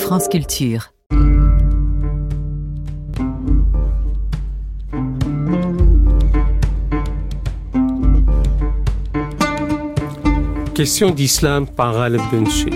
France Culture. Question d'islam par Ghaleb Benchir.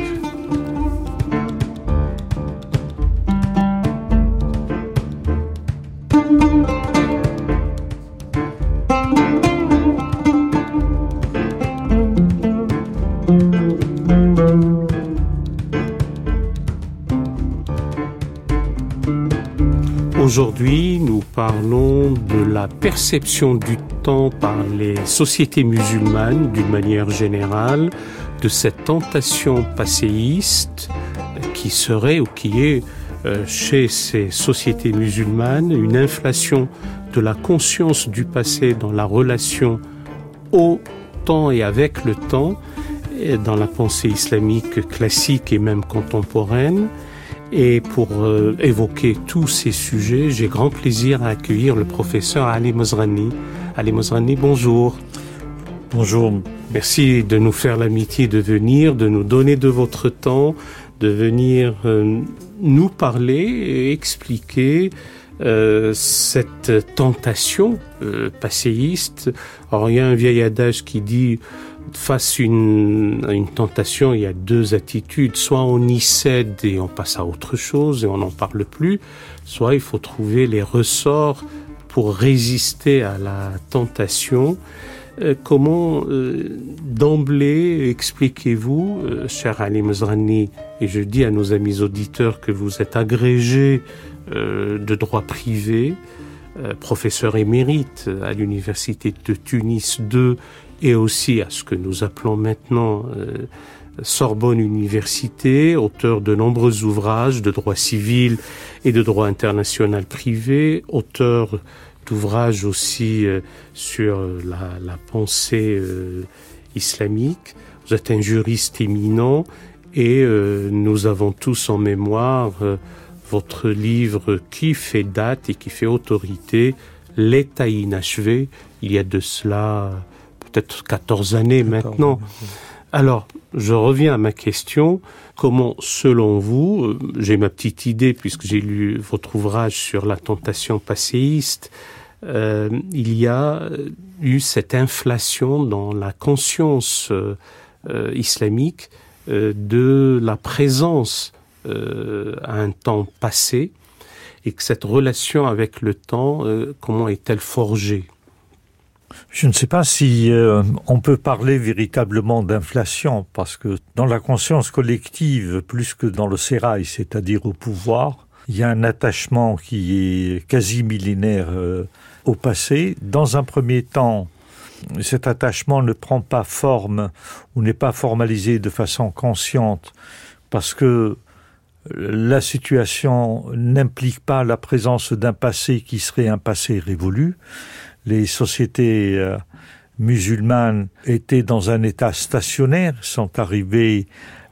Aujourd'hui, nous parlons de la perception du temps par les sociétés musulmanes d'une manière générale, de cette tentation passéiste qui serait ou qui est chez ces sociétés musulmanes une inflation de la conscience du passé dans la relation au temps et avec le temps, et dans la pensée islamique classique et même contemporaine. Et pour évoquer tous ces sujets, j'ai grand plaisir à accueillir le professeur Ali Mozrani. Ali Mozrani, bonjour. Bonjour. Merci de nous faire l'amitié de venir, de nous donner de votre temps, de venir nous parler et expliquer cette tentation passéiste. Alors, il y a un vieil adage qui dit face à une tentation, il y a deux attitudes. Soit on y cède et on passe à autre chose et on n'en parle plus, soit il faut trouver les ressorts pour résister à la tentation. Comment d'emblée expliquez-vous, cher Ali Mozrani, et je dis à nos amis auditeurs que vous êtes agrégé de droit privé, professeur émérite à l'université de Tunis 2 et aussi à ce que nous appelons maintenant Sorbonne Université, auteur de nombreux ouvrages de droit civil et de droit international privé, auteur d'ouvrages aussi sur la pensée islamique. Vous êtes un juriste éminent et nous avons tous en mémoire votre livre qui fait date et qui fait autorité, L'État inachevé, il y a de cela peut-être 14 années maintenant. Alors, je reviens à ma question. Comment, selon vous, j'ai ma petite idée puisque j'ai lu votre ouvrage sur la tentation passéiste, il y a eu cette inflation dans la conscience islamique de la présence à un temps passé et que cette relation avec le temps, comment est-elle forgée ? Je ne sais pas si on peut parler véritablement d'inflation, parce que dans la conscience collective, plus que dans le sérail, c'est-à-dire au pouvoir, il y a un attachement qui est quasi millénaire au passé. Dans un premier temps, cet attachement ne prend pas forme ou n'est pas formalisé de façon consciente, parce que la situation n'implique pas la présence d'un passé qui serait un passé révolu. Les sociétés musulmanes étaient dans un état stationnaire, sont arrivées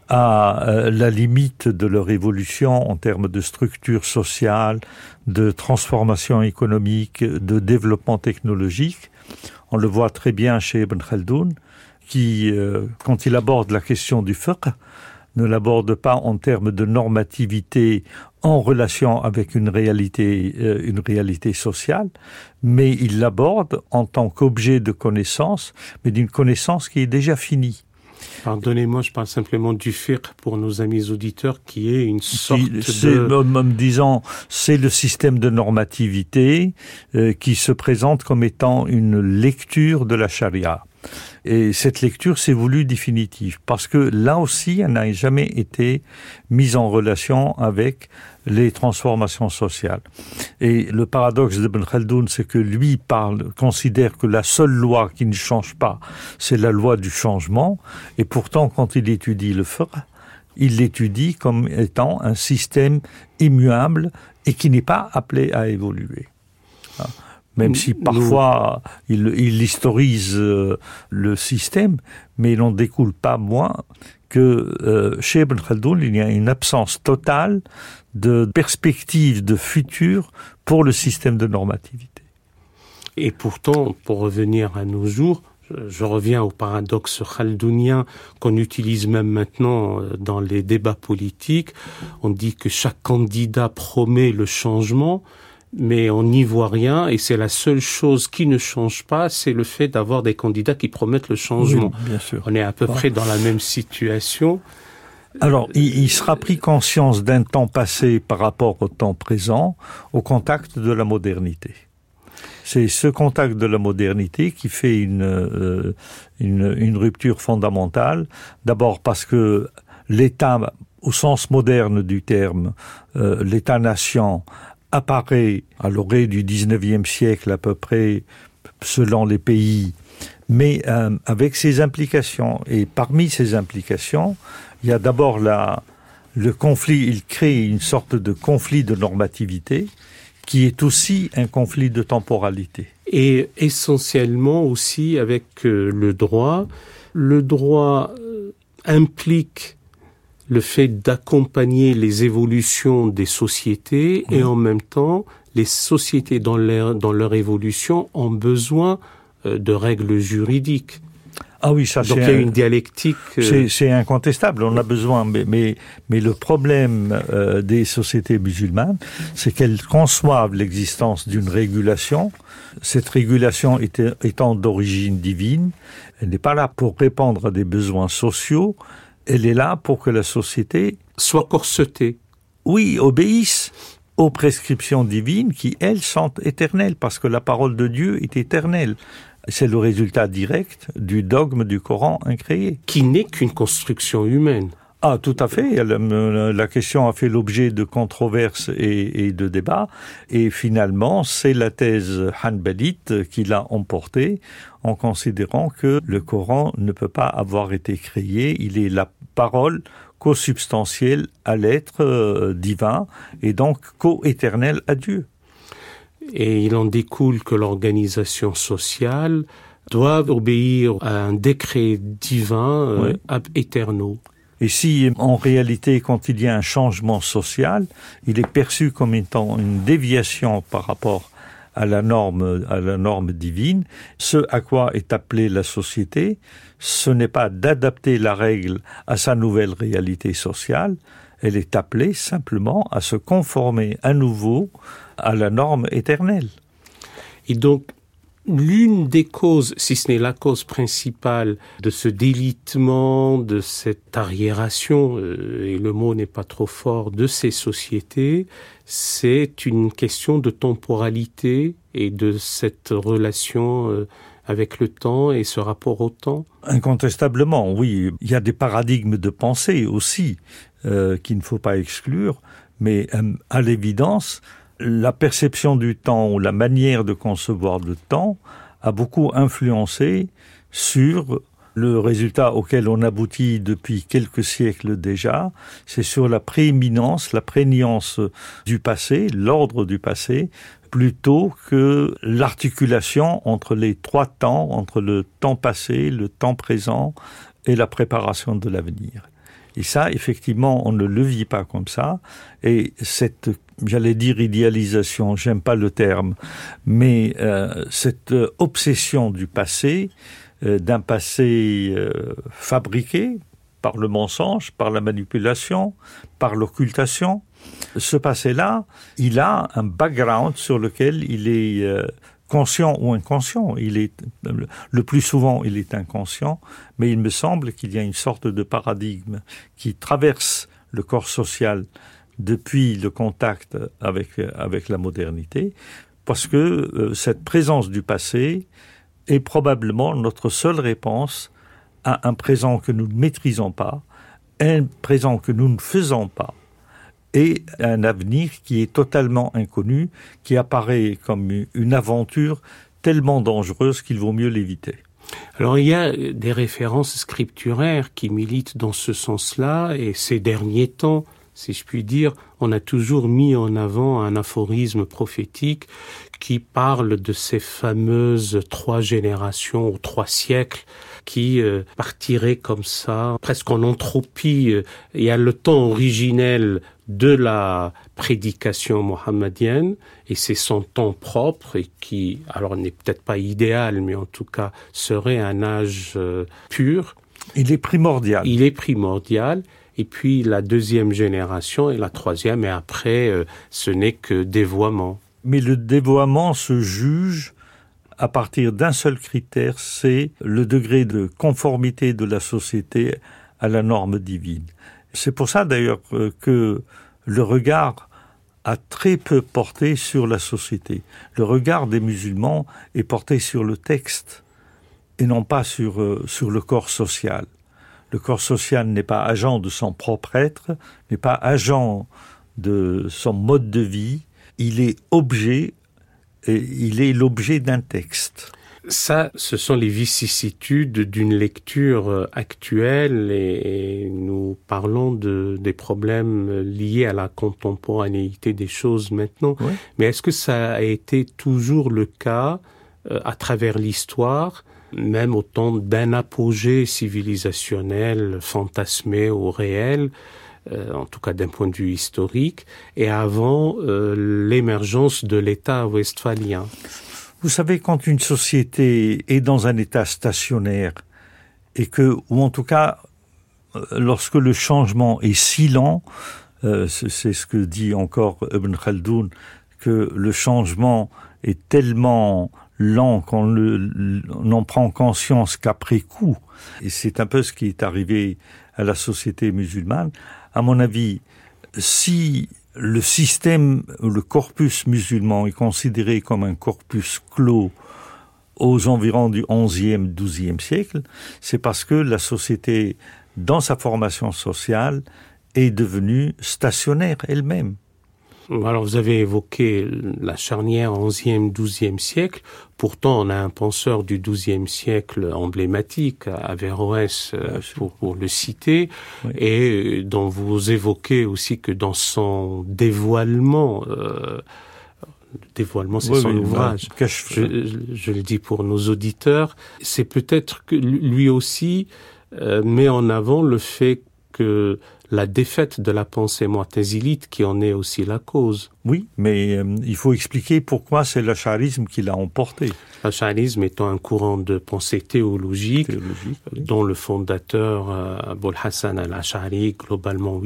à la limite de leur évolution en termes de structure sociale, de transformation économique, de développement technologique. On le voit très bien chez Ibn Khaldoun, qui, quand il aborde la question du fiqh, ne l'aborde pas en termes de normativité en relation avec une réalité sociale, mais il l'aborde en tant qu'objet de connaissance, mais d'une connaissance qui est déjà finie. Pardonnez-moi, je parle simplement du fiqh pour nos amis auditeurs, qui est une sorte disons, c'est le système de normativité qui se présente comme étant une lecture de la charia. Et cette lecture s'est voulue définitive, parce que là aussi, elle n'a jamais été mise en relation avec les transformations sociales. Et le paradoxe d'Ibn Khaldoun, c'est que lui considère que la seule loi qui ne change pas, c'est la loi du changement, et pourtant, quand il étudie le fiqh, il l'étudie comme étant un système immuable et qui n'est pas appelé à évoluer. Même si parfois il historise le système, mais il n'en découle pas moins que chez Ibn Khaldoun, il y a une absence totale de perspective de futur pour le système de normativité. Et pourtant, pour revenir à nos jours, Je reviens au paradoxe khaldounien qu'on utilise même maintenant dans les débats politiques. On dit que chaque candidat promet le changement, mais on n'y voit rien, et c'est la seule chose qui ne change pas, c'est le fait d'avoir des candidats qui promettent le changement. Oui, bien sûr. On est à peu près dans la même situation. Alors, il sera pris conscience d'un temps passé par rapport au temps présent, au contact de la modernité. C'est ce contact de la modernité qui fait une rupture fondamentale. D'abord parce que l'État, au sens moderne du terme, l'État-nation apparaît à l'orée du 19e siècle à peu près, selon les pays, mais avec ses implications. Et parmi ces implications, il y a d'abord le conflit, il crée une sorte de conflit de normativité, qui est aussi un conflit de temporalité. Et essentiellement aussi avec le droit. Le droit implique le fait d'accompagner les évolutions des sociétés, et en même temps, les sociétés dans leur évolution ont besoin de règles juridiques. Ah oui, ça, donc il y a une dialectique. C'est incontestable, on a besoin, mais le problème des sociétés musulmanes, c'est qu'elles conçoivent l'existence d'une régulation. Cette régulation étant d'origine divine, elle n'est pas là pour répondre à des besoins sociaux, elle est là pour que la société soit corsetée. Oui, obéisse aux prescriptions divines qui, elles, sont éternelles, parce que la parole de Dieu est éternelle. C'est le résultat direct du dogme du Coran incréé. Qui n'est qu'une construction humaine. Ah, tout à fait. La question a fait l'objet de controverses et de débats. Et finalement, c'est la thèse hanbalite qui l'a emporté en considérant que le Coran ne peut pas avoir été créé. Il est la parole co-substantielle à l'être divin et donc co-éternel à Dieu. Et il en découle que l'organisation sociale doit obéir à un décret divin ab aeterno. Et si, en réalité, quand il y a un changement social, il est perçu comme étant une déviation par rapport à la norme divine, ce à quoi est appelée la société, ce n'est pas d'adapter la règle à sa nouvelle réalité sociale, elle est appelée simplement à se conformer à nouveau à la norme éternelle. Et donc, l'une des causes, si ce n'est la cause principale de ce délitement, de cette arriération, et le mot n'est pas trop fort, de ces sociétés, c'est une question de temporalité et de cette relation avec le temps et ce rapport au temps. Incontestablement, oui. Il y a des paradigmes de pensée aussi qu'il ne faut pas exclure, mais à l'évidence, la perception du temps ou la manière de concevoir le temps a beaucoup influencé sur le résultat auquel on aboutit depuis quelques siècles déjà. C'est sur la prééminence, la prégnance du passé, l'ordre du passé, plutôt que l'articulation entre les trois temps, entre le temps passé, le temps présent et la préparation de l'avenir. Et ça, effectivement, on ne le vit pas comme ça. Et cette, j'allais dire idéalisation, j'aime pas le terme, mais cette obsession du passé, d'un passé fabriqué par le mensonge, par la manipulation, par l'occultation, ce passé-là, il a un background sur lequel il est conscient ou inconscient. Le plus souvent, il est inconscient, mais il me semble qu'il y a une sorte de paradigme qui traverse le corps social depuis le contact avec la modernité, parce que cette présence du passé est probablement notre seule réponse à un présent que nous ne maîtrisons pas, un présent que nous ne faisons pas, et un avenir qui est totalement inconnu, qui apparaît comme une aventure tellement dangereuse qu'il vaut mieux l'éviter. Alors il y a des références scripturaires qui militent dans ce sens-là, et ces derniers temps, si je puis dire, on a toujours mis en avant un aphorisme prophétique qui parle de ces fameuses 3 générations ou 3 siècles qui partirait comme ça, presque en entropie. Il y a le temps originel de la prédication mohammedienne, et c'est son temps propre, et qui, alors n'est peut-être pas idéal, mais en tout cas serait un âge pur. Il est primordial. Il est primordial. Et puis la deuxième génération et la troisième, et après, ce n'est que dévoiement. Mais le dévoiement se juge à partir d'un seul critère, c'est le degré de conformité de la société à la norme divine. C'est pour ça d'ailleurs que le regard a très peu porté sur la société. Le regard des musulmans est porté sur le texte et non pas sur le corps social. Le corps social n'est pas agent de son propre être, n'est pas agent de son mode de vie, il est objet, et il est l'objet d'un texte. Ça, ce sont les vicissitudes d'une lecture actuelle, et nous parlons des problèmes liés à la contemporanéité des choses maintenant. Oui. Mais est-ce que ça a été toujours le cas à travers l'histoire, même au temps d'un apogée civilisationnel fantasmé au réel, en tout cas d'un point de vue historique, et avant l'émergence de l'État westphalien? Vous savez, quand une société est dans un état stationnaire, ou en tout cas, lorsque le changement est si lent, c'est ce que dit encore Ibn Khaldoun, que le changement est tellement lent qu'on n'en prend conscience qu'après coup. Et c'est un peu ce qui est arrivé à la société musulmane. À mon avis, si le système, le corpus musulman est considéré comme un corpus clos aux environs du XIe, XIIe siècle, c'est parce que la société, dans sa formation sociale, est devenue stationnaire elle-même. Alors vous avez évoqué la charnière XIe, XIIe siècle. Pourtant, on a un penseur du XIIe siècle emblématique, Averroès, pour le citer, oui. Et dont vous évoquez aussi que dans son dévoilement, c'est oui, son ouvrage, je le dis pour nos auditeurs, c'est peut-être que lui aussi met en avant le fait que la défaite de la pensée mu'tazilite qui en est aussi la cause. Oui, mais il faut expliquer pourquoi c'est l'ash'arisme qui l'a emporté. L'ash'arisme étant un courant de pensée théologique oui. Dont le fondateur, Abul Hassan al-Ash'ari, globalement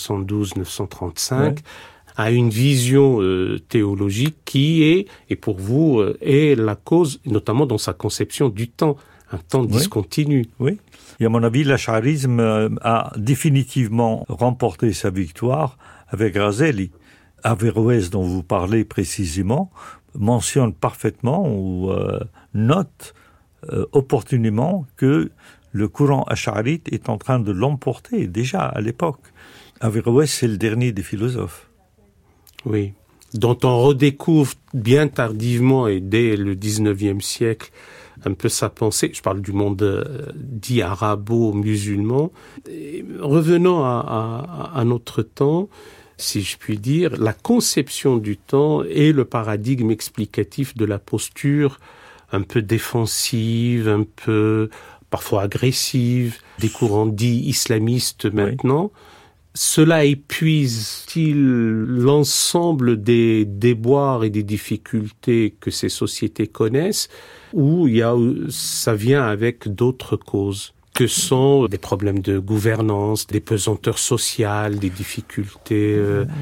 872-935, ouais. A une vision théologique qui est, et pour vous, est la cause, notamment dans sa conception du temps, un temps discontinu. Oui. Et à mon avis, l'ash'arisme a définitivement remporté sa victoire avec Razeli. Averroès, dont vous parlez précisément, mentionne parfaitement ou note opportunément que le courant ash'arite est en train de l'emporter déjà à l'époque. Averroès, c'est le dernier des philosophes. Oui, dont on redécouvre bien tardivement et dès le XIXe siècle un peu sa pensée. Je parle du monde dit arabo-musulman. Et revenons à notre temps, si je puis dire, la conception du temps et le paradigme explicatif de la posture un peu défensive, un peu parfois agressive, des courants dits islamistes maintenant. Oui. Cela épuise-t-il l'ensemble des déboires et des difficultés que ces sociétés connaissent, ou ça vient avec d'autres causes, que sont des problèmes de gouvernance, des pesanteurs sociales, des difficultés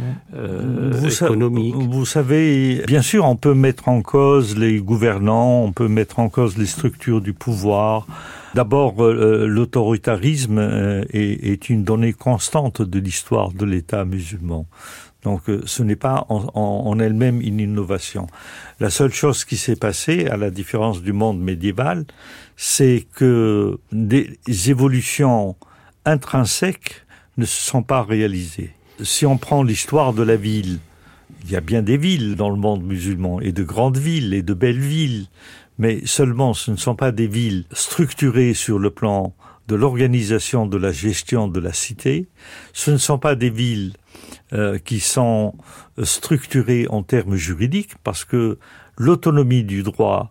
économiques? Vous savez, bien sûr, on peut mettre en cause les gouvernants, on peut mettre en cause les structures du pouvoir. D'abord, l'autoritarisme est une donnée constante de l'histoire de l'État musulman. Donc, ce n'est pas en elle-même une innovation. La seule chose qui s'est passée, à la différence du monde médiéval, c'est que des évolutions intrinsèques ne se sont pas réalisées. Si on prend l'histoire de la ville, il y a bien des villes dans le monde musulman, et de grandes villes, et de belles villes, mais seulement ce ne sont pas des villes structurées sur le plan de l'organisation de la gestion de la cité, ce ne sont pas des villes qui sont structurées en termes juridiques, parce que l'autonomie du droit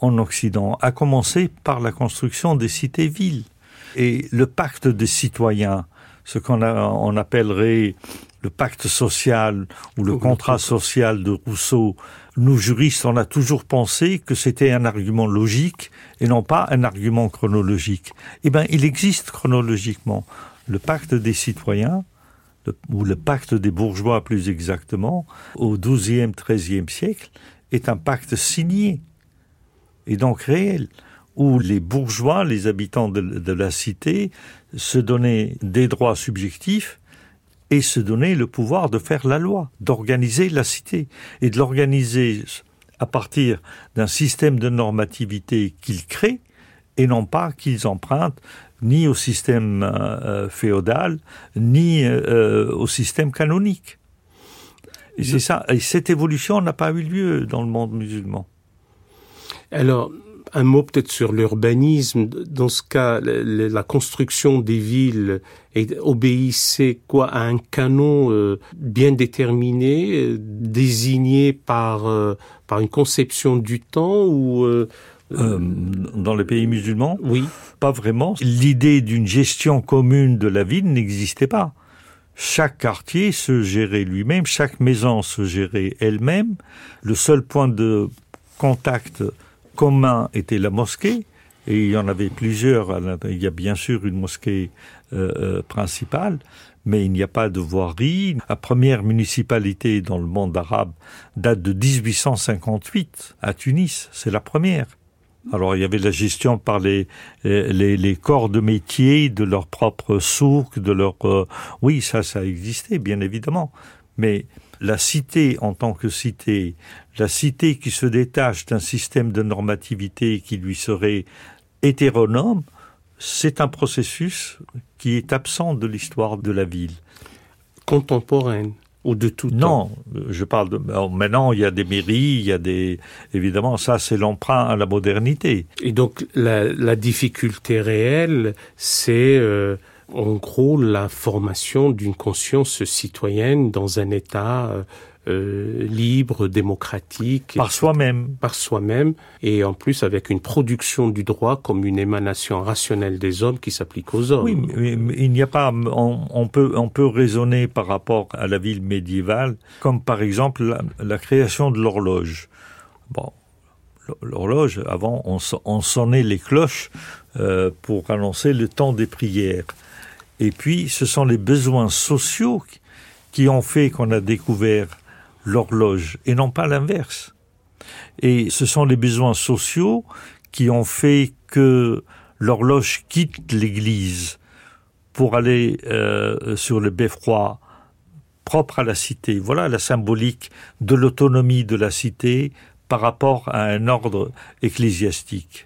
en Occident, à commencer par la construction des cités-villes. Et le pacte des citoyens, ce on appellerait le pacte social ou le contrat social de Rousseau, nous juristes, on a toujours pensé que c'était un argument logique et non pas un argument chronologique. Eh bien, il existe chronologiquement. Le pacte des citoyens, ou le pacte des bourgeois plus exactement, au XIIe, XIIIe siècle, est un pacte signé, et donc réel, où les bourgeois, les habitants de la cité, se donnaient des droits subjectifs et se donnaient le pouvoir de faire la loi, d'organiser la cité, et de l'organiser à partir d'un système de normativité qu'ils créent, et non pas qu'ils empruntent ni au système féodal, ni au système canonique. Et c'est ça. Et cette évolution n'a pas eu lieu dans le monde musulman. Alors, un mot peut-être sur l'urbanisme. Dans ce cas, la construction des villes obéissait à un canon bien déterminé, désigné par une conception du temps ou dans les pays musulmans? Oui. Pas vraiment. L'idée d'une gestion commune de la ville n'existait pas. Chaque quartier se gérait lui-même, chaque maison se gérait elle-même. Le seul point de contact commun était la mosquée, et il y en avait plusieurs. Il y a bien sûr une mosquée principale, mais il n'y a pas de voirie. La première municipalité dans le monde arabe date de 1858 à Tunis, c'est la première. Alors il y avait la gestion par les corps de métier, de leur propre souk, de leur oui, ça existait bien évidemment, mais la cité en tant que cité, la cité qui se détache d'un système de normativité qui lui serait hétéronome, c'est un processus qui est absent de l'histoire de la ville. Contemporaine ou de tout temps? Non, je parle de... Maintenant, il y a des mairies, il y a des... Évidemment, ça, c'est l'emprunt à la modernité. Et donc, la difficulté réelle, c'est... en gros, la formation d'une conscience citoyenne dans un État libre, démocratique. Par soi-même. Par soi-même, et en plus avec une production du droit comme une émanation rationnelle des hommes qui s'applique aux hommes. Oui, mais il n'y a pas... On peut raisonner par rapport à la ville médiévale, comme par exemple la création de l'horloge. Bon, l'horloge, avant, on sonnait les cloches pour annoncer le temps des prières. Et puis, ce sont les besoins sociaux qui ont fait qu'on a découvert l'horloge, et non pas l'inverse. Et ce sont les besoins sociaux qui ont fait que l'horloge quitte l'église pour aller sur le beffroi propre à la cité. Voilà la symbolique de l'autonomie de la cité par rapport à un ordre ecclésiastique.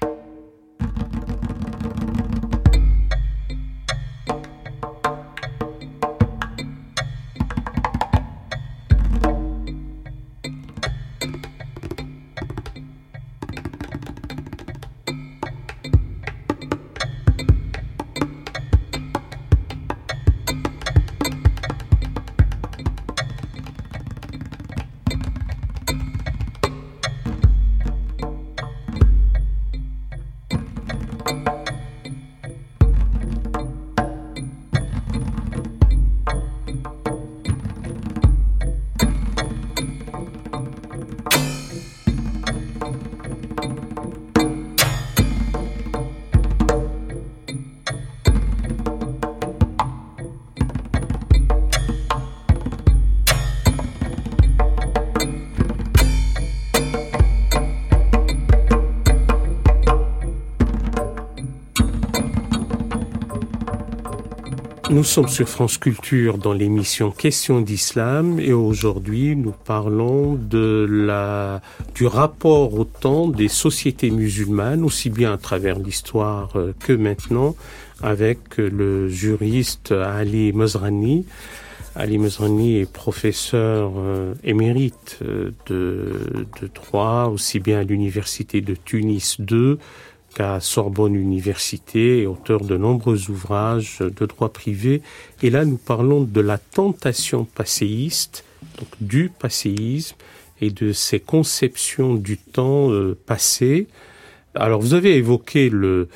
Nous sommes sur France Culture dans l'émission Questions d'Islam et aujourd'hui nous parlons du rapport au temps des sociétés musulmanes, aussi bien à travers l'histoire que maintenant, avec le juriste Ali Mezrani. Ali Mezrani est professeur émérite de droit, aussi bien à l'université de Tunis 2 qu'à Sorbonne Université, et auteur de nombreux ouvrages de droit privé. Et là, nous parlons de la tentation passéiste, donc du passéisme, et de ses conceptions du temps passé. Alors vous avez évoqué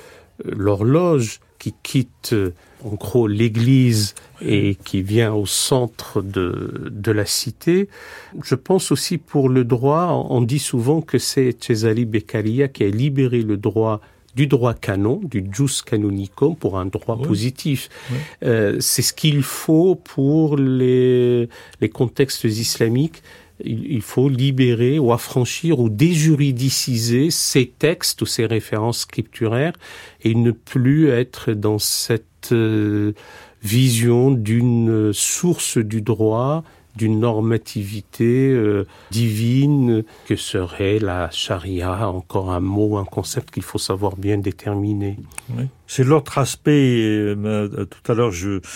l'horloge qui quitte en gros l'église et qui vient au centre de la cité. Je pense aussi pour le droit, on dit souvent que c'est Cesare Beccaria qui a libéré le droit du droit canon, du jus canonicum, pour un droit positif. C'est ce qu'il faut pour les contextes islamiques. Il faut libérer ou affranchir ou déjuridiciser ces textes ou ces références scripturaires et ne plus être dans cette vision d'une source du droit, d'une normativité divine que serait la charia, encore un mot, un concept qu'il faut savoir bien déterminer. Oui. C'est l'autre aspect. Tout à l'heure,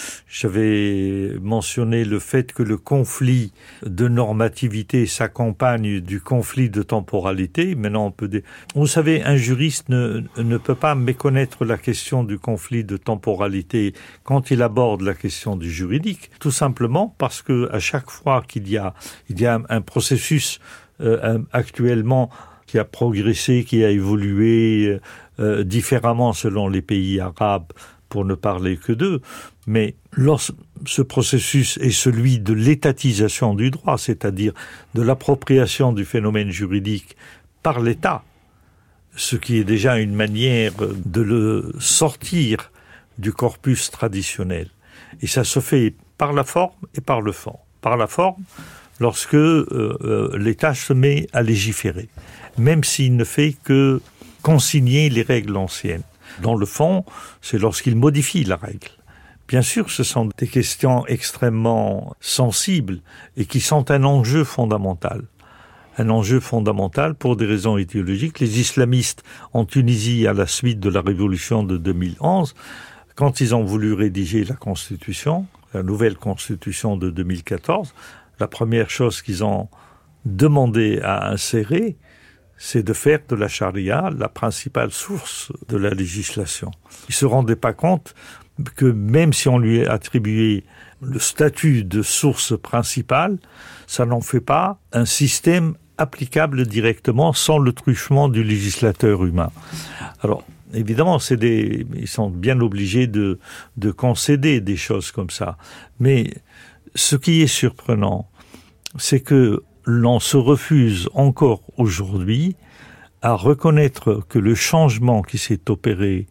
j'avais mentionné le fait que le conflit de normativité s'accompagne du conflit de temporalité. Maintenant, vous savez, un juriste ne peut pas méconnaître la question du conflit de temporalité quand il aborde la question du juridique, tout simplement parce que à chaque fois qu'il y a un processus actuellement qui a progressé, qui a évolué différemment selon les pays arabes, pour ne parler que d'eux, mais ce processus est celui de l'étatisation du droit, c'est-à-dire de l'appropriation du phénomène juridique par l'État, ce qui est déjà une manière de le sortir du corpus traditionnel. Et ça se fait par la forme et par le fond. Par la forme, lorsque l'État se met à légiférer, même s'il ne fait que consigner les règles anciennes. Dans le fond, c'est lorsqu'il modifie la règle. Bien sûr, ce sont des questions extrêmement sensibles et qui sont un enjeu fondamental. Un enjeu fondamental pour des raisons idéologiques. Les islamistes en Tunisie, à la suite de la révolution de 2011, quand ils ont voulu rédiger la Constitution, la nouvelle Constitution de 2014, la première chose qu'ils ont demandé à insérer, c'est de faire de la charia la principale source de la législation. Ils ne se rendaient pas compte que même si on lui attribuait le statut de source principale, ça n'en fait pas un système applicable directement sans le truchement du législateur humain. Alors, évidemment, ils sont bien obligés de concéder des choses comme ça. Mais ce qui est surprenant, c'est que l'on se refuse encore aujourd'hui à reconnaître que le changement qui s'est opéré,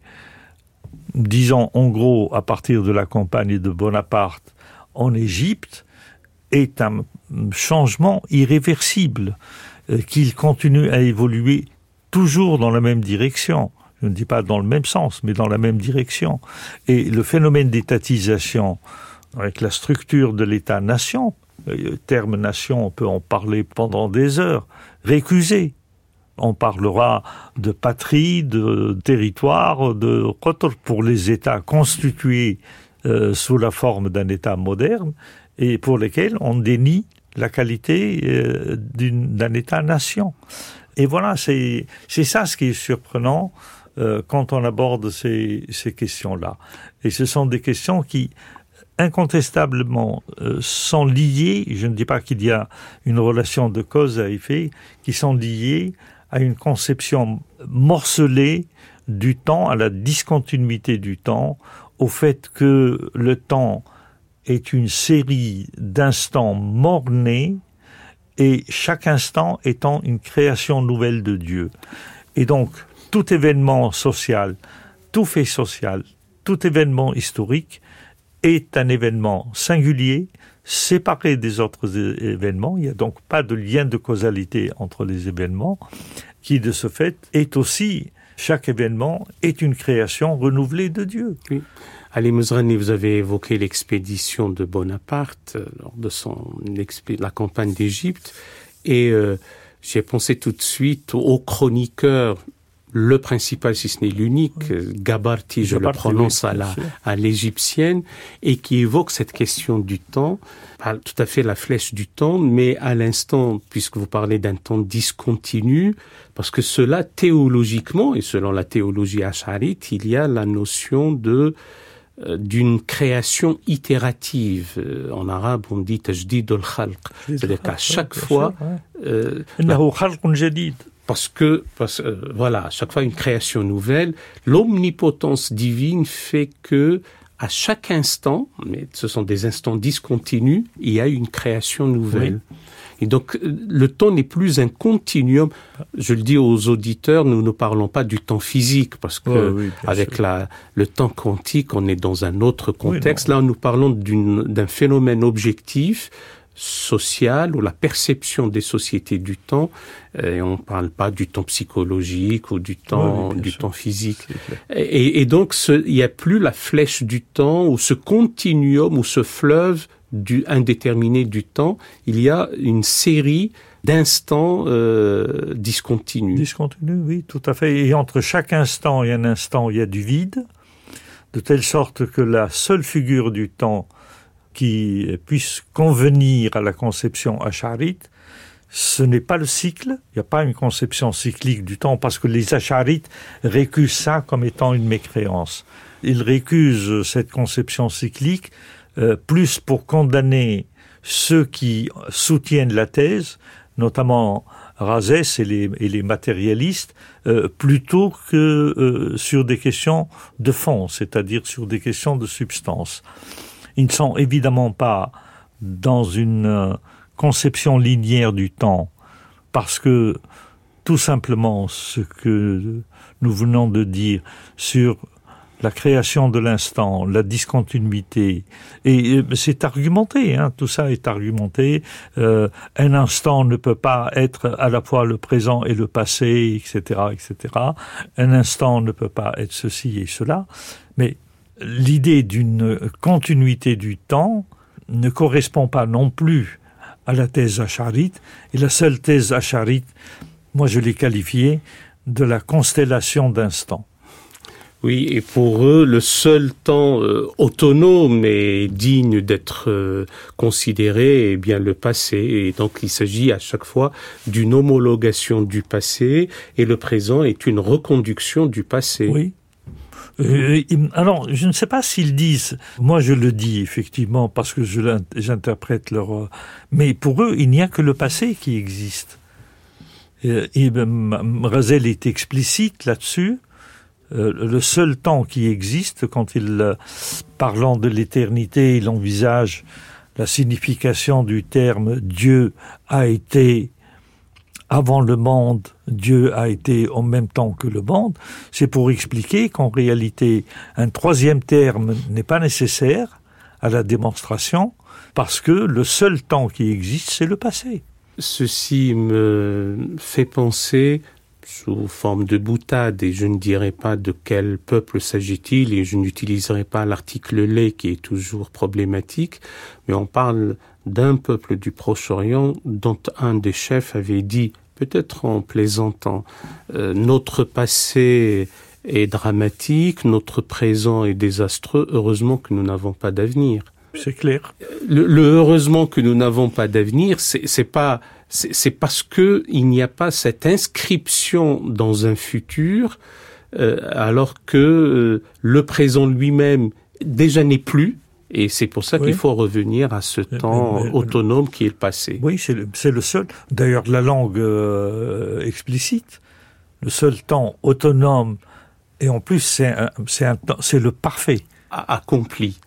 disons en gros à partir de la campagne de Bonaparte en Égypte, est un changement irréversible, qu'il continue à évoluer toujours dans la même direction. Je ne dis pas dans le même sens, mais dans la même direction. Et le phénomène d'étatisation avec la structure de l'État-nation, le terme nation, on peut en parler pendant des heures, récusé. On parlera de patrie, de territoire, de pour les États constitués sous la forme d'un État moderne et pour lesquels on dénie la qualité d'un État-nation. Et voilà, c'est ça ce qui est surprenant quand on aborde ces questions-là. Et ce sont des questions qui incontestablement sont liées, je ne dis pas qu'il y a une relation de cause à effet, qui sont liées à une conception morcelée du temps, à la discontinuité du temps, au fait que le temps est une série d'instants mornés et chaque instant étant une création nouvelle de Dieu. Et donc, tout événement social, tout fait social, tout événement historique est un événement singulier, séparé des autres événements. Il n'y a donc pas de lien de causalité entre les événements, qui de ce fait est aussi, chaque événement est une création renouvelée de Dieu. Oui. Ali Mezrani, vous avez évoqué l'expédition de Bonaparte lors de la campagne d'Égypte, et j'ai pensé tout de suite au chroniqueur, le principal, si ce n'est l'unique, Gabarty, je le prononce à l'égyptienne, et qui évoque cette question du temps, pas tout à fait la flèche du temps, mais à l'instant, puisque vous parlez d'un temps discontinu, parce que cela, théologiquement, et selon la théologie acharite, il y a la notion de d'une création itérative. En arabe, on dit tajdid al-khalq. C'est-à-dire qu'à chaque fois, parce que voilà, à chaque fois une création nouvelle, l'omnipotence divine fait que à chaque instant, mais ce sont des instants discontinus, il y a une création nouvelle. Oui. Et donc, le temps n'est plus un continuum. Je le dis aux auditeurs, nous ne parlons pas du temps physique, parce que avec le temps quantique, on est dans un autre contexte. Là, nous parlons d'un phénomène objectif, social, ou la perception des sociétés du temps, et on ne parle pas du temps psychologique ou du temps physique. Et donc, il n'y a plus la flèche du temps, ou ce continuum, ou ce fleuve indéterminé du temps. Il y a une série d'instants discontinus. Discontinus, oui, tout à fait. Et entre chaque instant et un instant, il y a du vide, de telle sorte que la seule figure du temps qui puisse convenir à la conception acharite, ce n'est pas le cycle. Il n'y a pas une conception cyclique du temps, parce que les acharites récusent ça comme étant une mécréance. Ils récusent cette conception cyclique plus pour condamner ceux qui soutiennent la thèse, notamment Razès et les matérialistes, plutôt que sur des questions de fond, c'est-à-dire sur des questions de substance. Ils ne sont évidemment pas dans une conception linéaire du temps, parce que tout simplement ce que nous venons de dire sur la création de l'instant, la discontinuité, et c'est argumenté, tout ça est argumenté. Un instant ne peut pas être à la fois le présent et le passé, etc., etc. Un instant ne peut pas être ceci et cela, mais l'idée d'une continuité du temps ne correspond pas non plus à la thèse acharite, et la seule thèse acharite, moi je l'ai qualifiée de la constellation d'instants. Oui, et pour eux, le seul temps autonome et digne d'être considéré est bien le passé. Et donc, il s'agit à chaque fois d'une homologation du passé, et le présent est une reconduction du passé. Oui. Alors, je ne sais pas s'ils disent, moi je le dis effectivement parce que j'interprète leur... Mais pour eux, il n'y a que le passé qui existe. Razel est explicite là-dessus. Le seul temps qui existe, quand il, parlant de l'éternité, il envisage la signification du terme « Dieu a été avant le monde, Dieu a été en même temps que le monde », c'est pour expliquer qu'en réalité, un troisième terme n'est pas nécessaire à la démonstration, parce que le seul temps qui existe, c'est le passé. Ceci me fait penser, sous forme de boutade, et je ne dirai pas de quel peuple s'agit-il, et je n'utiliserai pas l'article « les » qui est toujours problématique, mais on parle d'un peuple du Proche-Orient dont un des chefs avait dit, peut-être en plaisantant, notre passé est dramatique, notre présent est désastreux, heureusement que nous n'avons pas d'avenir. C'est clair. Le heureusement que nous n'avons pas d'avenir, c'est parce que il n'y a pas cette inscription dans un futur, alors que le présent lui-même déjà n'est plus, et c'est pour ça qu'il faut revenir à ce temps autonome qui est le passé. Oui, c'est le seul. D'ailleurs, la langue explicite, le seul temps autonome, et en plus c'est le parfait. Accompli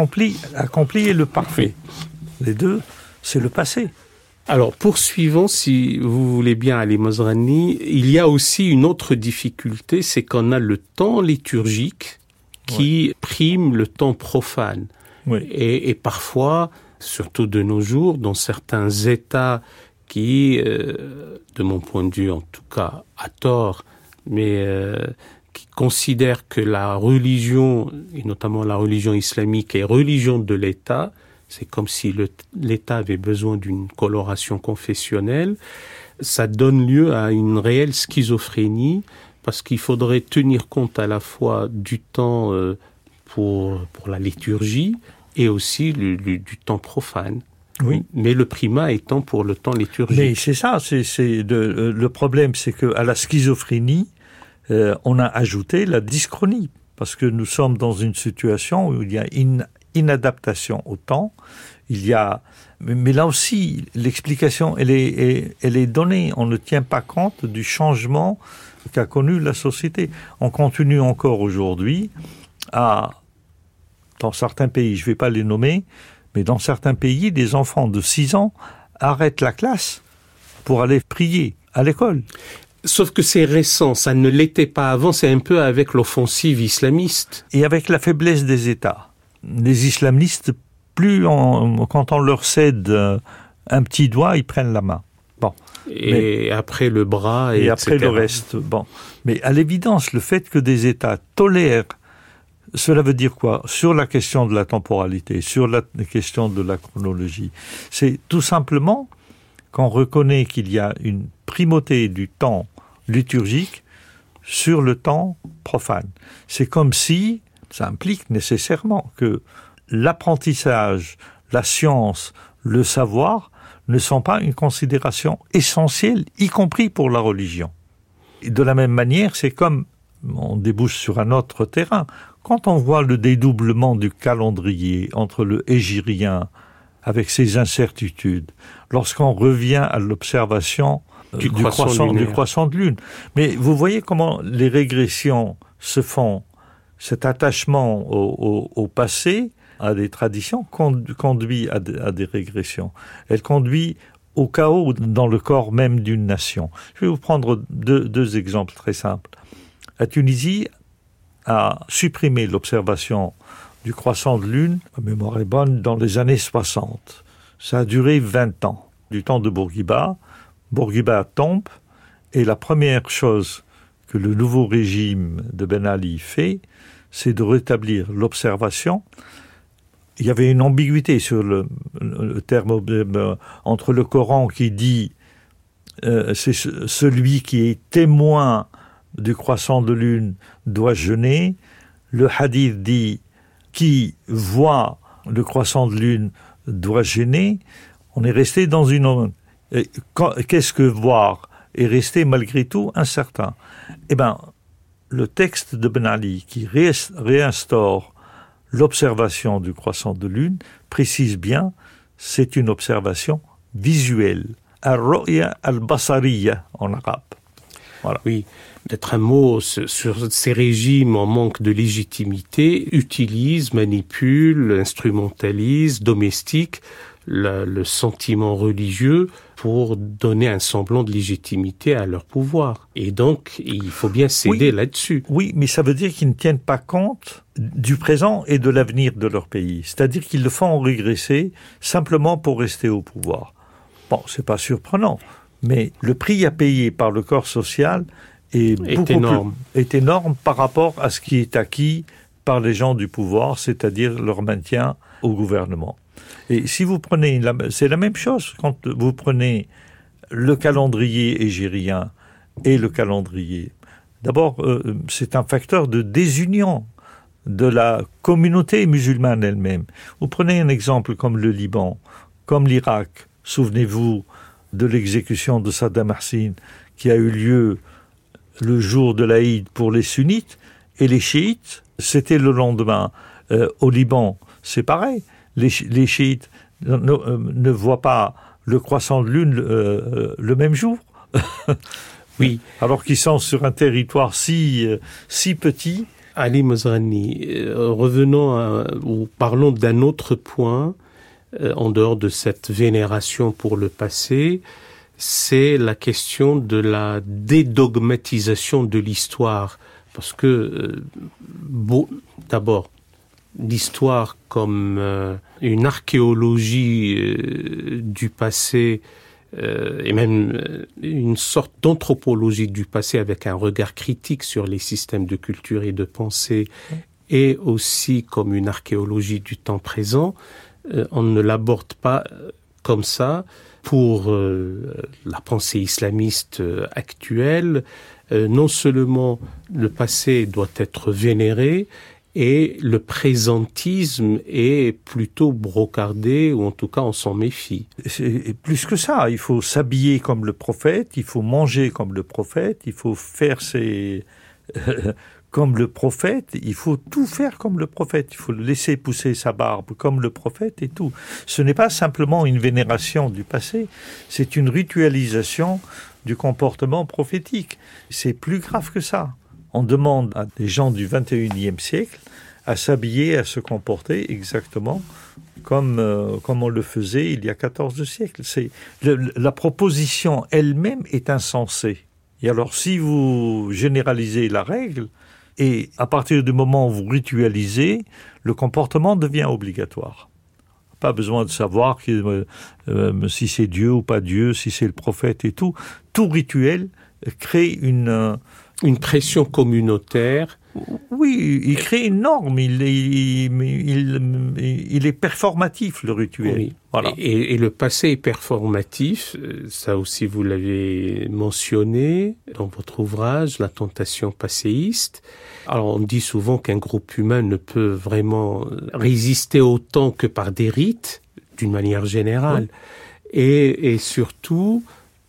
et le parfait. Les deux, c'est le passé. Alors, poursuivons, si vous voulez bien, Ali Mazrani, il y a aussi une autre difficulté, c'est qu'on a le temps liturgique qui prime le temps profane. Oui. Et parfois, surtout de nos jours, dans certains États qui, de mon point de vue en tout cas, à tort, mais qui considèrent que la religion, et notamment la religion islamique, est religion de l'État. C'est comme si l'État avait besoin d'une coloration confessionnelle. Ça donne lieu à une réelle schizophrénie, parce qu'il faudrait tenir compte à la fois du temps pour la liturgie et aussi du temps profane. Oui. Mais le primat étant pour le temps liturgique. Mais c'est ça, le problème, c'est qu'à la schizophrénie, on a ajouté la dyschronie. parce que nous sommes dans une situation où il y a une inadaptation au temps. Mais là aussi, l'explication, elle est donnée. On ne tient pas compte du changement qu'a connu la société. On continue encore aujourd'hui dans certains pays, je ne vais pas les nommer, mais dans certains pays, des enfants de 6 ans arrêtent la classe pour aller prier à l'école. Sauf que c'est récent, ça ne l'était pas avant, c'est un peu avec l'offensive islamiste. Et avec la faiblesse des États. Les islamistes, quand on leur cède un petit doigt, ils prennent la main. Bon. Et après le bras, et après le reste. Bon. Mais à l'évidence, le fait que des États tolèrent, cela veut dire quoi? Sur la question de la temporalité, sur la question de la chronologie, c'est tout simplement qu'on reconnaît qu'il y a une primauté du temps liturgique sur le temps profane. C'est comme si, ça implique nécessairement que l'apprentissage, la science, le savoir ne sont pas une considération essentielle, y compris pour la religion. Et de la même manière, c'est comme, on débouche sur un autre terrain, quand on voit le dédoublement du calendrier entre le hégirien avec ses incertitudes, lorsqu'on revient à l'observation du croissant de lune. Mais vous voyez comment les régressions se font, cet attachement au passé, à des traditions, conduit à des régressions. Elle conduit au chaos dans le corps même d'une nation. Je vais vous prendre deux exemples très simples. La Tunisie a supprimé l'observation du croissant de lune, ma mémoire est bonne, dans les années 60. Ça a duré 20 ans, du temps de Bourguiba. Bourguiba tombe, et la première chose que le nouveau régime de Ben Ali fait, c'est de rétablir l'observation. Il y avait une ambiguïté sur le terme entre le Coran qui dit c'est celui qui est témoin du croissant de lune doit jeûner. Le hadith dit qui voit le croissant de lune doit jeûner. On est resté dans une... Qu'est-ce que voir est resté malgré tout incertain. Eh bien, le texte de Ben Ali qui réinstaure l'observation du croissant de lune précise bien, c'est une observation visuelle. Al-ru'ya al-basariya en arabe. Voilà. Oui, peut-être un mot sur ces régimes en manque de légitimité, utilisent, manipulent, instrumentalisent, domestiquent le sentiment religieux pour donner un semblant de légitimité à leur pouvoir. Et donc, il faut bien céder là-dessus. Oui, mais ça veut dire qu'ils ne tiennent pas compte du présent et de l'avenir de leur pays. C'est-à-dire qu'ils le font régresser simplement pour rester au pouvoir. Bon, c'est pas surprenant, mais le prix à payer par le corps social est énorme par rapport à ce qui est acquis par les gens du pouvoir, c'est-à-dire leur maintien au gouvernement. Et si vous prenez, c'est la même chose quand vous prenez le calendrier hégirien et le calendrier. D'abord, c'est un facteur de désunion de la communauté musulmane elle-même. Vous prenez un exemple comme le Liban, comme l'Irak. Souvenez-vous de l'exécution de Saddam Hussein qui a eu lieu le jour de l'Aïd pour les sunnites et les chiites, c'était le lendemain. Au Liban, c'est pareil. Les chiites ne voient pas le croissant de lune le même jour. Oui. Alors qu'ils sont sur un territoire si petit. Ali Mozrani, revenons ou parlons d'un autre point, en dehors de cette vénération pour le passé, c'est la question de la dédogmatisation de l'histoire. Parce que, d'abord, l'histoire comme une archéologie du passé et même une sorte d'anthropologie du passé avec un regard critique sur les systèmes de culture et de pensée et aussi comme une archéologie du temps présent, on ne l'aborde pas comme ça pour la pensée islamiste actuelle. Non seulement le passé doit être vénéré, et le présentisme est plutôt brocardé, ou en tout cas on s'en méfie. C'est plus que ça, il faut s'habiller comme le prophète, il faut manger comme le prophète, il faut faire comme le prophète, il faut tout faire comme le prophète. Il faut laisser pousser sa barbe comme le prophète et tout. Ce n'est pas simplement une vénération du passé, c'est une ritualisation du comportement prophétique. C'est plus grave que ça. On demande à des gens du 21e siècle à s'habiller, à se comporter exactement comme on le faisait il y a 14 siècles. La proposition elle-même est insensée. Et alors, si vous généralisez la règle, et à partir du moment où vous ritualisez, le comportement devient obligatoire. Pas besoin de savoir si c'est Dieu ou pas Dieu, si c'est le prophète et tout. Tout rituel crée une pression communautaire. Oui, il crée une norme, il est performatif, le rituel. Oui. Voilà. Et le passé est performatif, ça aussi vous l'avez mentionné dans votre ouvrage, La tentation passéiste. Alors on dit souvent qu'un groupe humain ne peut vraiment résister autant que par des rites, d'une manière générale. Oui. Et surtout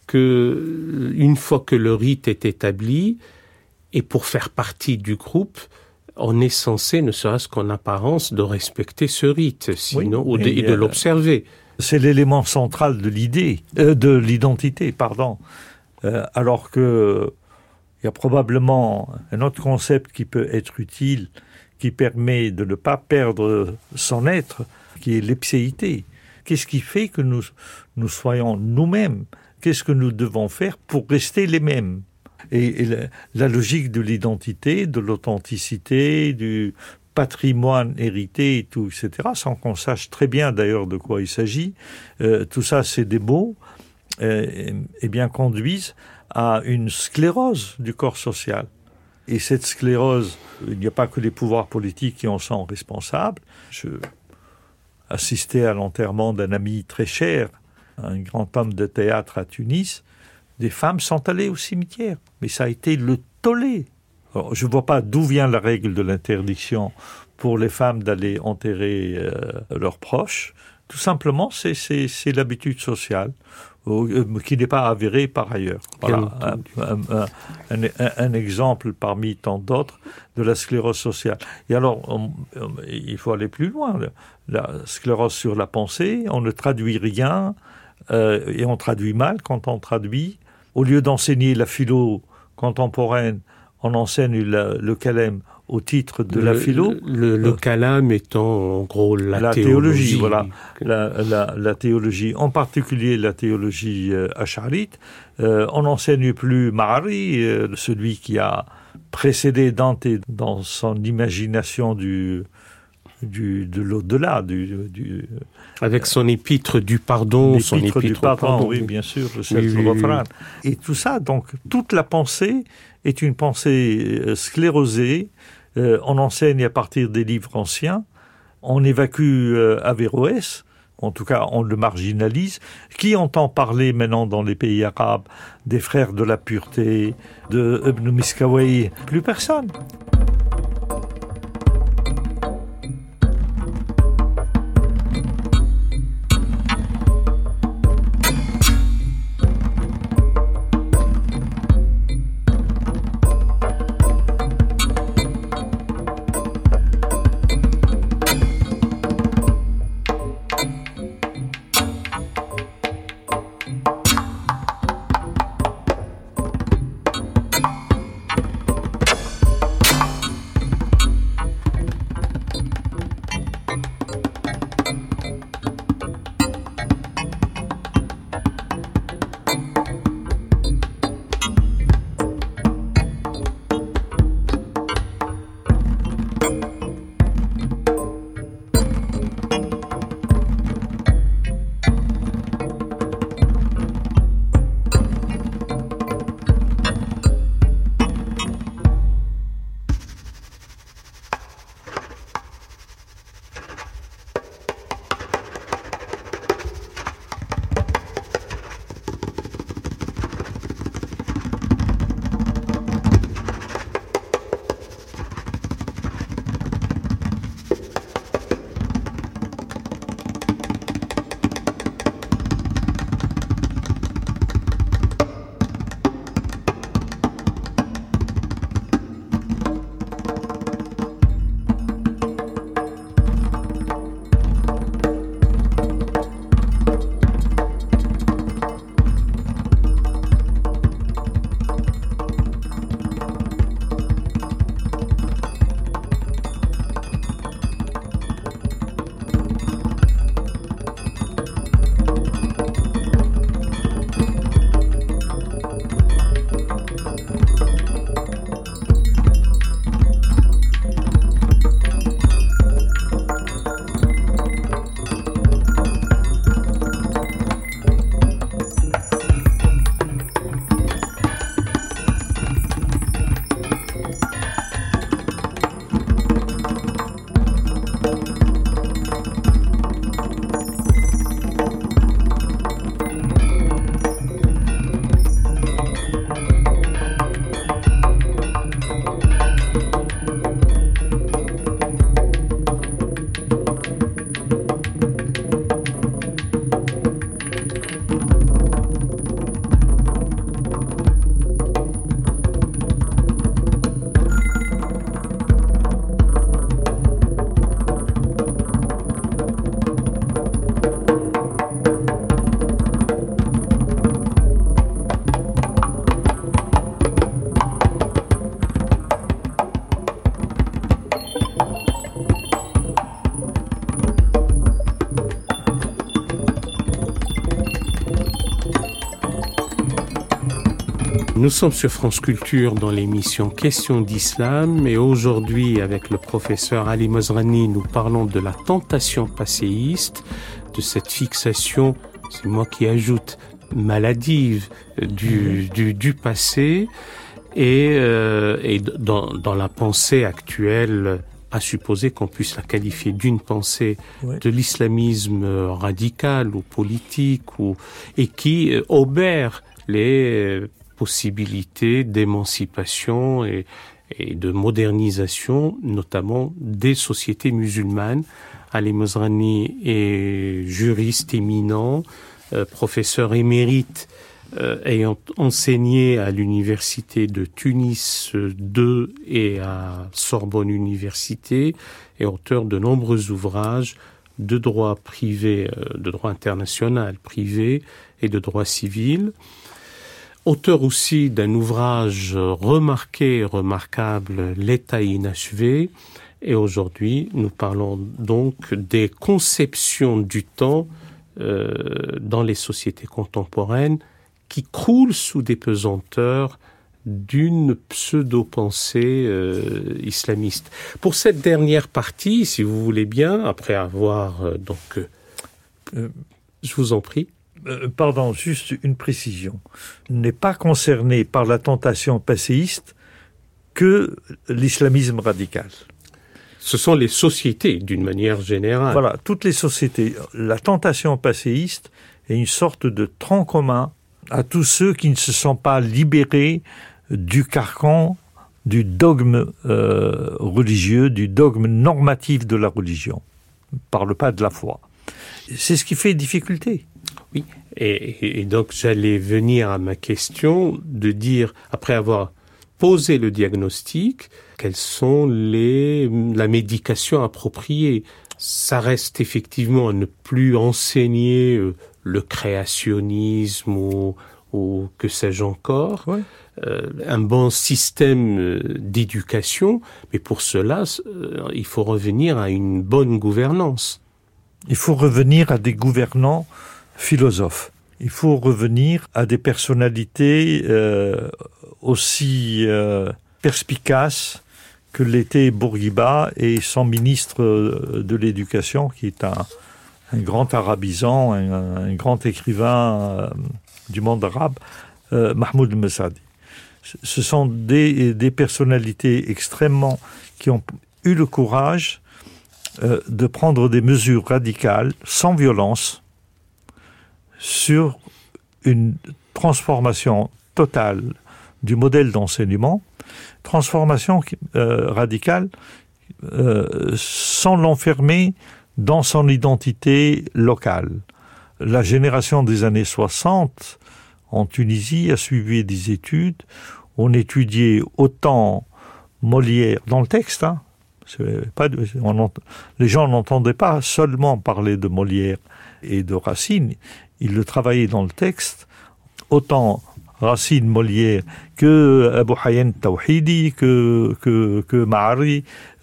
que une fois que le rite est établi, et pour faire partie du groupe, on est censé, ne serait-ce qu'en apparence, de respecter ce rite, sinon, oui, et de l'observer. C'est l'élément central de l'identité, pardon. Alors que il y a probablement un autre concept qui peut être utile, qui permet de ne pas perdre son être, qui est l'ipséité. Qu'est-ce qui fait que nous soyons nous-mêmes? Qu'est-ce que nous devons faire pour rester les mêmes? Et la logique de l'identité, de l'authenticité, du patrimoine hérité et tout, etc., sans qu'on sache très bien d'ailleurs de quoi il s'agit, tout ça c'est des mots, eh bien conduisent à une sclérose du corps social. Et cette sclérose, il n'y a pas que les pouvoirs politiques qui en sont responsables. Je assistais à l'enterrement d'un ami très cher, un grand homme de théâtre à Tunis. Des femmes sont allées au cimetière, mais ça a été le tollé. Alors, je ne vois pas d'où vient la règle de l'interdiction pour les femmes d'aller enterrer leurs proches. Tout simplement, c'est l'habitude sociale, qui n'est pas avérée par ailleurs. Voilà un exemple parmi tant d'autres de la sclérose sociale. Et alors, il faut aller plus loin. La sclérose sur la pensée, on ne traduit rien, et on traduit mal quand on traduit. Au lieu d'enseigner la philo contemporaine, on enseigne le calem au titre de la philo. Le calem étant en gros la théologie. Voilà, la théologie, en particulier la théologie acharite. On n'enseigne plus Ma'ari, celui qui a précédé Dante dans son imagination de l'au-delà, avec son épître du pardon, son épître du pardon, oui, bien sûr, le refrain. Et tout ça, donc, toute la pensée est une pensée sclérosée. On enseigne à partir des livres anciens. On évacue Averroès. En tout cas, on le marginalise. Qui entend parler maintenant dans les pays arabes des frères de la pureté, de Ibn Miskawayh? Plus personne. Nous sommes sur France Culture dans l'émission Questions d'Islam et aujourd'hui avec le professeur Ali Mozrani, nous parlons de la tentation passéiste, de cette fixation, c'est moi qui ajoute, maladive du passé et dans la pensée actuelle, à supposer qu'on puisse la qualifier d'une pensée de l'islamisme radical ou politique et qui obère les possibilités d'émancipation et de modernisation, notamment des sociétés musulmanes. Ali Mozrani est juriste éminent, professeur émérite ayant enseigné à l'université de Tunis 2 et à Sorbonne Université et auteur de nombreux ouvrages de droit privé, de droit international privé et de droit civil. Auteur aussi d'un ouvrage remarquable, L'État inachevé. Et aujourd'hui, nous parlons donc des conceptions du temps dans les sociétés contemporaines qui croulent sous des pesanteurs d'une pseudo-pensée islamiste. Pour cette dernière partie, si vous voulez bien, après avoir je vous en prie. Pardon, juste une précision. N'est pas concerné par la tentation passéiste que l'islamisme radical. Ce sont les sociétés, d'une manière générale. Voilà, toutes les sociétés. La tentation passéiste est une sorte de tronc commun à tous ceux qui ne se sont pas libérés du carcan, du dogme religieux, du dogme normatif de la religion, par le pas de la foi. C'est ce qui fait difficulté. Oui, et donc j'allais venir à ma question de dire, après avoir posé le diagnostic, quelles sont la médication appropriée. Ça reste effectivement à ne plus enseigner le créationnisme ou que sais-je encore, un bon système d'éducation, mais pour cela, il faut revenir à une bonne gouvernance. Il faut revenir à des gouvernants philosophes. Il faut revenir à des personnalités aussi perspicaces que l'était Bourguiba et son ministre de l'Éducation, qui est un grand arabisant, un grand écrivain du monde arabe, Mahmoud Messadi. Ce sont des personnalités extrêmement qui ont eu le courage de prendre des mesures radicales, sans violence, sur une transformation totale du modèle d'enseignement, transformation radicale sans l'enfermer dans son identité locale. La génération des années 60 en Tunisie a suivi des études. On étudiait autant Molière dans le texte. Les gens n'entendaient pas seulement parler de Molière et de Racine. Ils le travaillaient dans le texte. Autant Racine, Molière, que Abu Hayyan Tawhidi, que Ma'ari.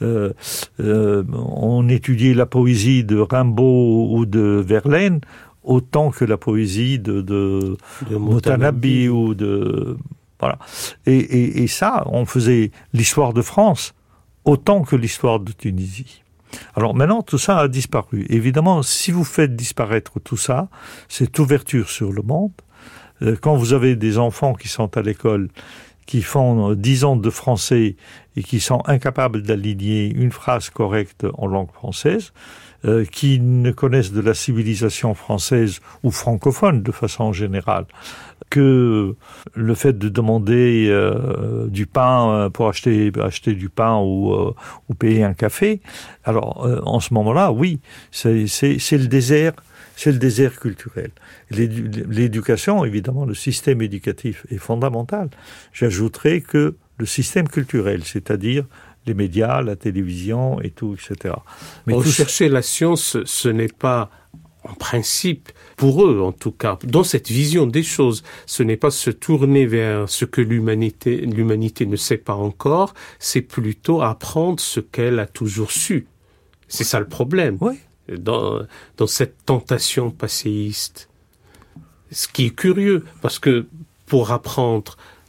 On étudiait la poésie de Rimbaud ou de Verlaine autant que la poésie de Moutanabbi ou de... Voilà. Et ça, on faisait l'histoire de France autant que l'histoire de Tunisie. Alors maintenant, tout ça a disparu. Évidemment, si vous faites disparaître tout ça, cette ouverture sur le monde, quand vous avez des enfants qui sont à l'école, qui font 10 ans de français et qui sont incapables d'aligner une phrase correcte en langue française, qui ne connaissent de la civilisation française ou francophone de façon générale, que le fait de demander du pain pour acheter du pain ou payer un café, alors en ce moment-là, oui, c'est le désert. C'est le désert culturel. L'éducation, évidemment, le système éducatif est fondamental. J'ajouterais que le système culturel, c'est-à-dire les médias, la télévision et tout, etc. Mais rechercher la science, ce n'est pas, en principe, pour eux en tout cas, dans cette vision des choses, ce n'est pas se tourner vers ce que l'humanité ne sait pas encore, c'est plutôt apprendre ce qu'elle a toujours su. C'est ça le problème. Oui. Dans cette tentation passéiste. Ce qui est curieux, parce que pour apprendre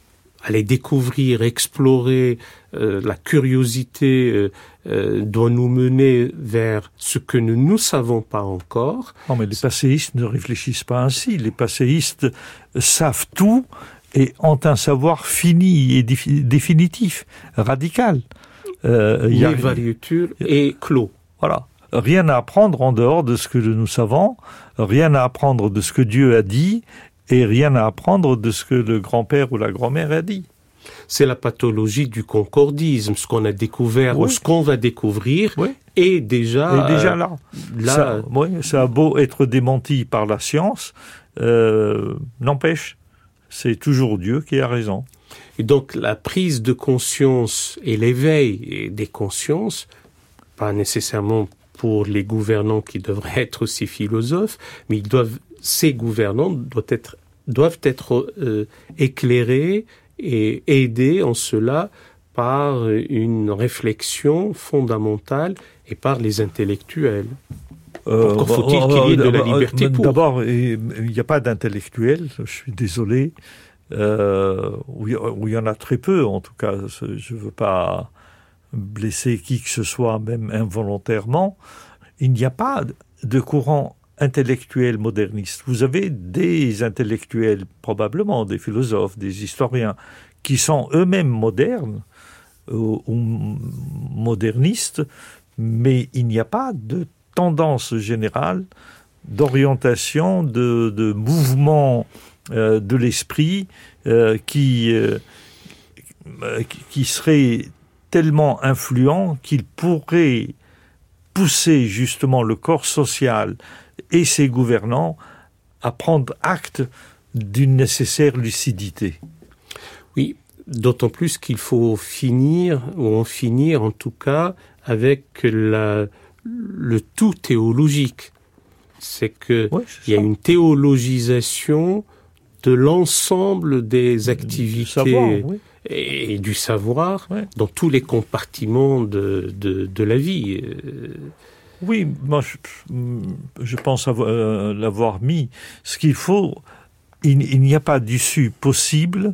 aller découvrir, explorer, la curiosité doit nous mener vers ce que nous ne savons pas encore. Non, mais les passéistes ne réfléchissent pas ainsi. Les passéistes savent tout et ont un savoir fini et définitif, radical. L'évaluature est clos. Voilà. Rien à apprendre en dehors de ce que nous savons, rien à apprendre de ce que Dieu a dit, et rien à apprendre de ce que le grand-père ou la grand-mère a dit. C'est la pathologie du concordisme, ce qu'on a découvert ou ce qu'on va découvrir est déjà là. Ça a beau être démenti par la science, n'empêche, c'est toujours Dieu qui a raison. Et donc la prise de conscience et l'éveil des consciences, pas nécessairement pour les gouvernants qui devraient être aussi philosophes, mais ces gouvernants doivent être éclairés et aidés en cela par une réflexion fondamentale et par les intellectuels. Encore faut-il qu'il y ait de la liberté pour. D'abord, il n'y a pas d'intellectuels, je suis désolé, où il y en a très peu, en tout cas, je ne veux pas blesser qui que ce soit, même involontairement. Il n'y a pas de courant intellectuel moderniste. Vous avez des intellectuels, probablement des philosophes, des historiens, qui sont eux-mêmes modernes ou modernistes, mais il n'y a pas de tendance générale, d'orientation, de mouvement de l'esprit qui serait tellement influent qu'il pourrait pousser justement le corps social et ses gouvernants à prendre acte d'une nécessaire lucidité. Oui, d'autant plus qu'il faut en finir en tout cas avec le tout théologique. C'est qu'il y a une théologisation de l'ensemble des activités et du savoir dans tous les compartiments de la vie. Oui, moi je pense l'avoir mis. Ce qu'il faut, il n'y a pas d'issue possible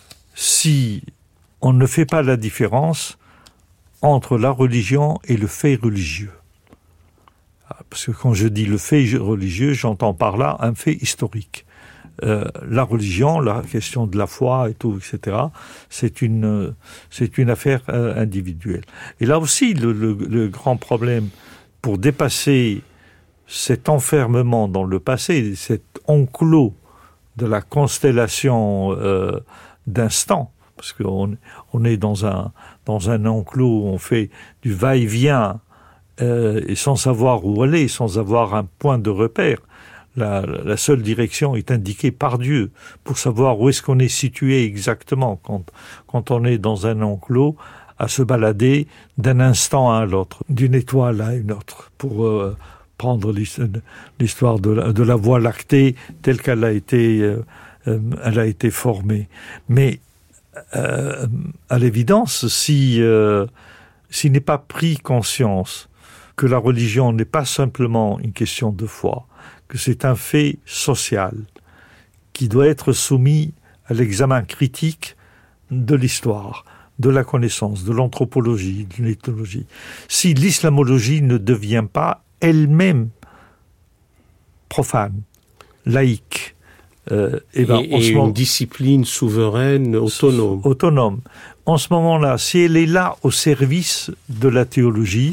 si on ne fait pas la différence entre la religion et le fait religieux. Parce que quand je dis le fait religieux, j'entends par là un fait historique. La religion, la question de la foi et tout, etc., c'est une affaire individuelle. Et là aussi, le grand problème pour dépasser cet enfermement dans le passé, cet enclos de la constellation d'instants, parce qu'on est dans un enclos où on fait du va-et-vient et sans savoir où aller, sans avoir un point de repère. La seule direction est indiquée par Dieu pour savoir où est-ce qu'on est situé exactement quand on est dans un enclos à se balader d'un instant à l'autre, d'une étoile à une autre, pour prendre l'histoire de la Voie lactée telle qu'elle a été formée. Mais à l'évidence, s'il n'est pas pris conscience que la religion n'est pas simplement une question de foi, que c'est un fait social qui doit être soumis à l'examen critique de l'histoire, de la connaissance, de l'anthropologie, de l'éthologie. Si l'islamologie ne devient pas elle-même profane, laïque, une discipline souveraine, autonome. En ce moment-là, si elle est là au service de la théologie,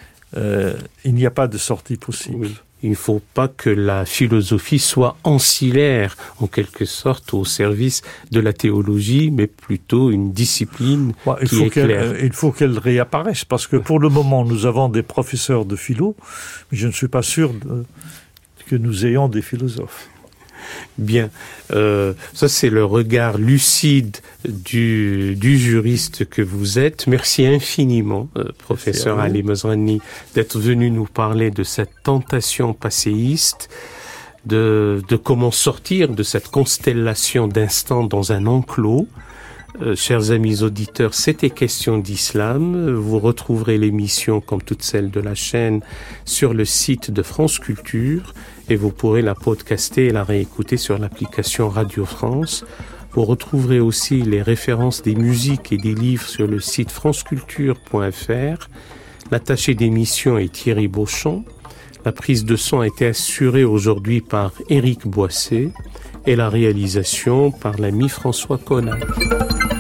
il n'y a pas de sortie possible. Oui. Il ne faut pas que la philosophie soit ancillaire, en quelque sorte, au service de la théologie, mais plutôt une discipline qui est claire. Il faut qu'elle réapparaisse, parce que pour le moment, nous avons des professeurs de philo, mais je ne suis pas sûr que nous ayons des philosophes. Bien, ça c'est le regard lucide du juriste que vous êtes. Merci infiniment, professeur Ali Mezrani, d'être venu nous parler de cette tentation passéiste, de comment sortir de cette constellation d'instants dans un enclos. Chers amis auditeurs, c'était Question d'Islam. Vous retrouverez l'émission, comme toutes celles de la chaîne, sur le site de France Culture et vous pourrez la podcaster et la réécouter sur l'application Radio France. Vous retrouverez aussi les références des musiques et des livres sur le site franceculture.fr. L'attaché d'émission est Thierry Beauchamp. La prise de son a été assurée aujourd'hui par Éric Boissé et la réalisation par l'ami François Connac.